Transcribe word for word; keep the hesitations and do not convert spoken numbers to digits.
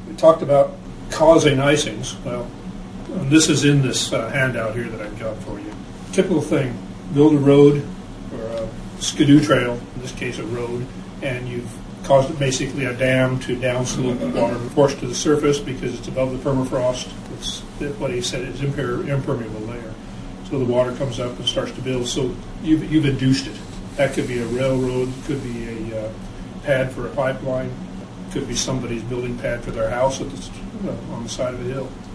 We talked about causing icings. Well, and this is in this uh, handout here that I've got for you. Typical thing, build a road or a skidoo trail, in this case a road, and you've caused it basically a dam to downslope water forced to the surface because it's above the permafrost. It's what he said is imper- impermeable layer. So the water comes up and starts to build. So you've, you've induced it. That could be a railroad, could be a uh, pad for a pipeline, could be somebody's building pad for their house at the, uh, on the side of a hill.